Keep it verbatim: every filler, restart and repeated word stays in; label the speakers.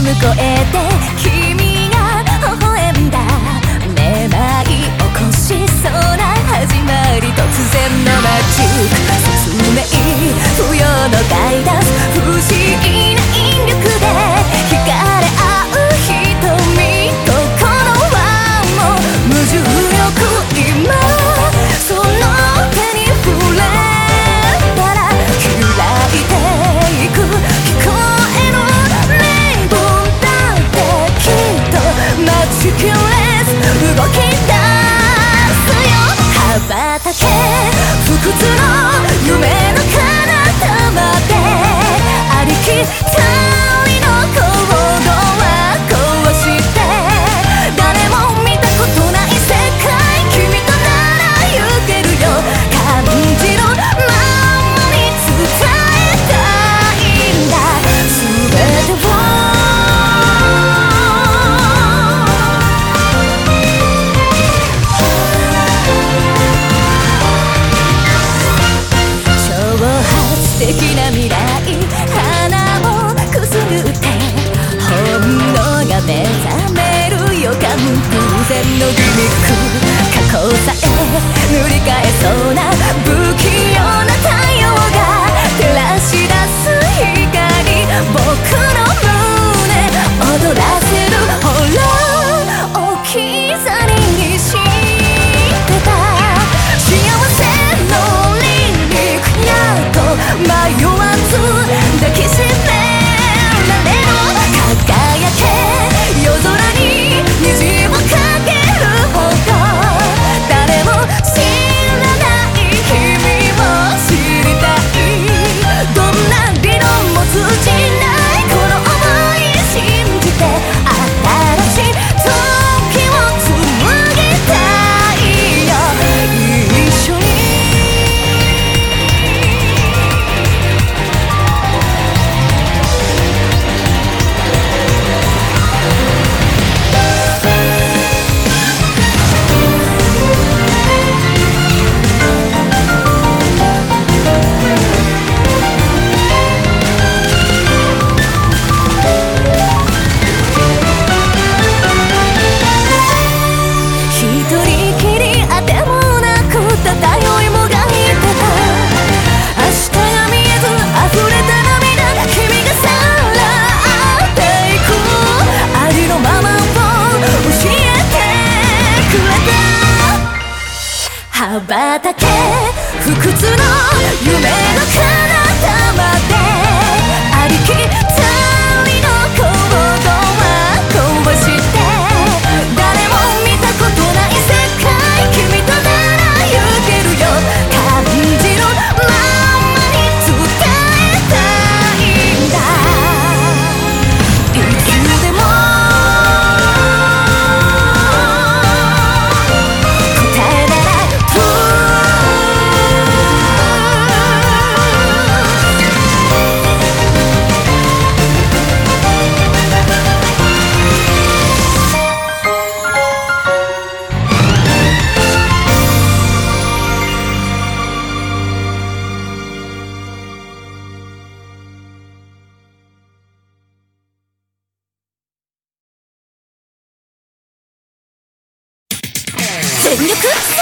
Speaker 1: む声で君が微笑んだ。めまい起こしそうな始まり、突然のマジック説明不要のガイダンス、不思議な引力で惹かれ合う瞳、ところはもう無重力。今その手に触れたら開いていく聞こえるレイブンだってきっとマジックレス動き出すよ。羽ばたけ不屈の夢の彼方まで、ありきたりの行動は壊して、誰も見たことない世界、君となら行けるよ。感じるままに伝えたいんだ全てを。挑発的な未来、花をくすぐって本能が目覚める予感、偶然のギミック、過去さえ塗り替えそうな不器用な太陽が照らし出す光、僕の胸躍らせる。ほら置き去りにしてた幸せの輪軸、やっと迷わず抱きしめられる。輝け夜空に虹をかけるほど、誰も知らない君を知りたい。どんな理論も通じないこの想い信じて、新しい時を紡ぎたいよ一緒に。一人きりあてもなく漂いもがいてた。明日が見えず溢れた涙、君がさらっていくありのままを教えてくれた。羽ばたけ不屈の夢の彼方まで、ありきたりの行動は壊して、誰も見たことない世界、君となら行けるよ。感じるままに伝えたいんだいつでも。答えならトゥ全力